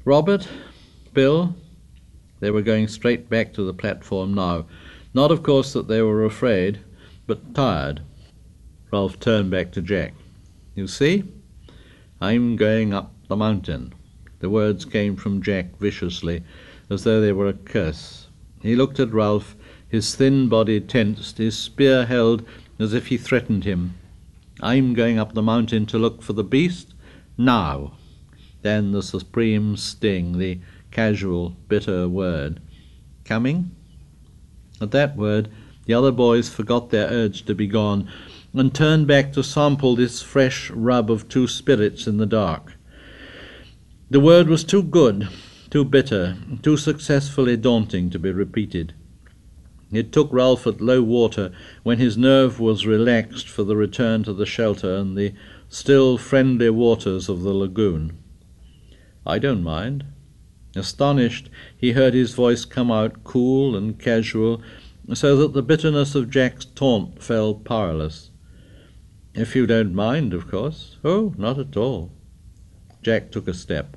Robert, Bill, they were going straight back to the platform now. Not, of course, that they were afraid, but tired. Ralph turned back to Jack. "You see? I'm going up the mountain." The words came from Jack viciously, as though they were a curse. He looked at Ralph, his thin body tensed, his spear held as if he threatened him. "I'm going up the mountain to look for the beast now." Then the supreme sting, the casual, bitter word. "Coming?" At that word, the other boys forgot their urge to be gone, and turned back to sample this fresh rub of two spirits in the dark. The word was too good, too bitter, too successfully daunting to be repeated. It took Ralph at low water, when his nerve was relaxed for the return to the shelter and the still friendly waters of the lagoon. "I don't mind." Astonished, he heard his voice come out cool and casual, so that the bitterness of Jack's taunt fell powerless. "If you don't mind, of course." "Oh, not at all." Jack took a step.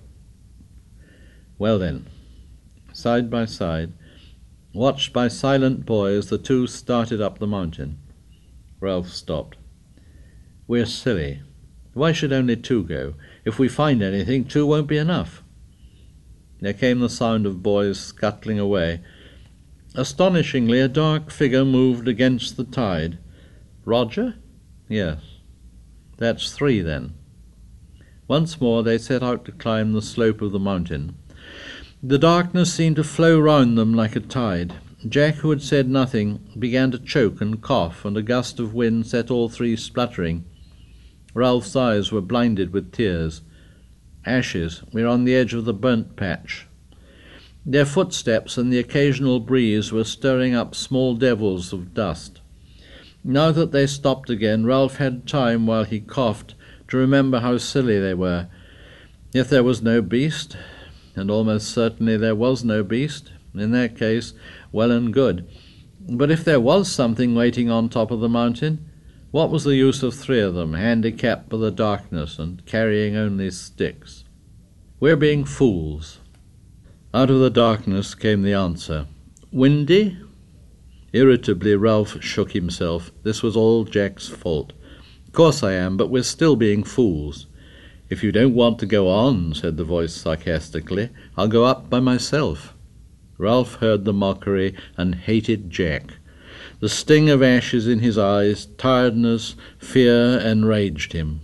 "Well then." Side by side, watched by silent boys, the two started up the mountain. Ralph stopped. "We're silly. Why should only two go? If we find anything, two won't be enough." There came the sound of boys scuttling away. Astonishingly, a dark figure moved against the tide. "Roger?" "Yes." "That's three, then." Once more they set out to climb the slope of the mountain. The darkness seemed to flow round them like a tide. Jack, who had said nothing, began to choke and cough, and a gust of wind set all three spluttering. Ralph's eyes were blinded with tears. "Ashes. We're on the edge of the burnt patch." Their footsteps and the occasional breeze were stirring up small devils of dust. Now that they stopped again, Ralph had time, while he coughed, to remember how silly they were. If there was no beast, and almost certainly there was no beast, in that case, well and good. But if there was something waiting on top of the mountain, what was the use of three of them, handicapped by the darkness and carrying only sticks? "We're being fools." Out of the darkness came the answer. "Windy?" Irritably, Ralph shook himself. This was all Jack's fault. "Of course I am, but we're still being fools." "If you don't want to go on," said the voice sarcastically, "I'll go up by myself." Ralph heard the mockery and hated Jack. The sting of ashes in his eyes, tiredness, fear enraged him.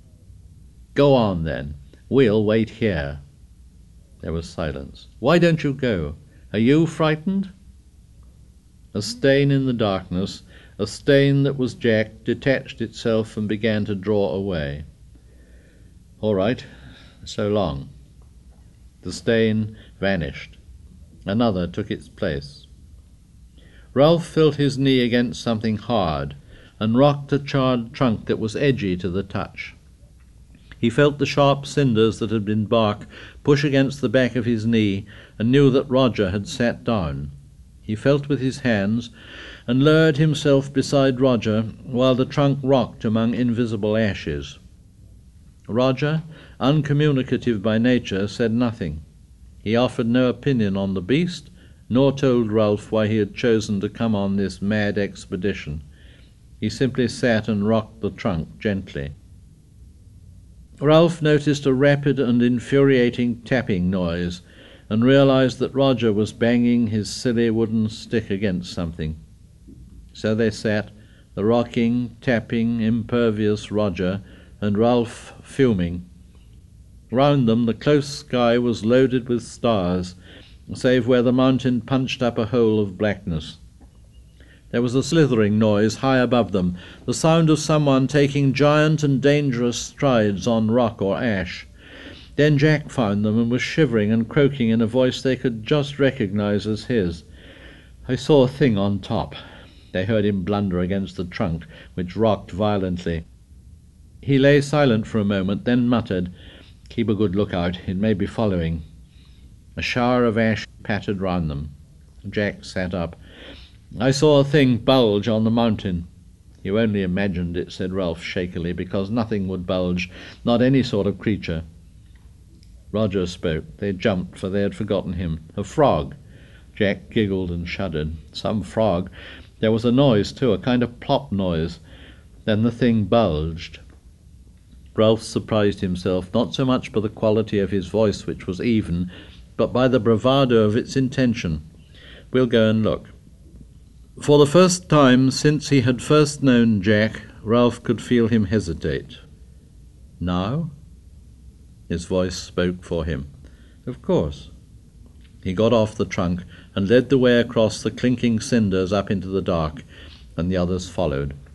"Go on, then. We'll wait here." There was silence. "Why don't you go? Are you frightened?" A stain in the darkness, a stain that was Jack, detached itself and began to draw away. "All right. So long." The stain vanished. Another took its place. Ralph felt his knee against something hard, and rocked a charred trunk that was edgy to the touch. He felt the sharp cinders that had been bark push against the back of his knee, and knew that Roger had sat down. He felt with his hands, and lowered himself beside Roger, while the trunk rocked among invisible ashes. Roger, uncommunicative by nature, said nothing. He offered no opinion on the beast, nor told Ralph why he had chosen to come on this mad expedition. He simply sat and rocked the trunk gently. Ralph noticed a rapid and infuriating tapping noise, and realized that Roger was banging his silly wooden stick against something. So they sat, the rocking, tapping, impervious Roger, and Ralph fuming. Round them the close sky was loaded with stars, save where the mountain punched up a hole of blackness. There was a slithering noise high above them, the sound of someone taking giant and dangerous strides on rock or ash. Then Jack found them and was shivering and croaking in a voice they could just recognize as his. "I saw a thing on top." They heard him blunder against the trunk, which rocked violently. He lay silent for a moment, then muttered, "Keep a good lookout. It may be following." A shower of ash pattered round them. Jack sat up. "I saw a thing bulge on the mountain." "You only imagined it," said Ralph shakily, "because nothing would bulge, not any sort of creature." Roger spoke. They jumped, for they had forgotten him. A frog. Jack giggled and shuddered. Some frog. There was a noise, too, a kind of plop noise. Then the thing bulged. Ralph surprised himself, not so much by the quality of his voice, which was even, but by the bravado of its intention. We'll go and look. For the first time since he had first known Jack, Ralph could feel him hesitate. Now? His voice spoke for him. Of course. He got off the trunk and led the way across the clinking cinders up into the dark, and the others followed.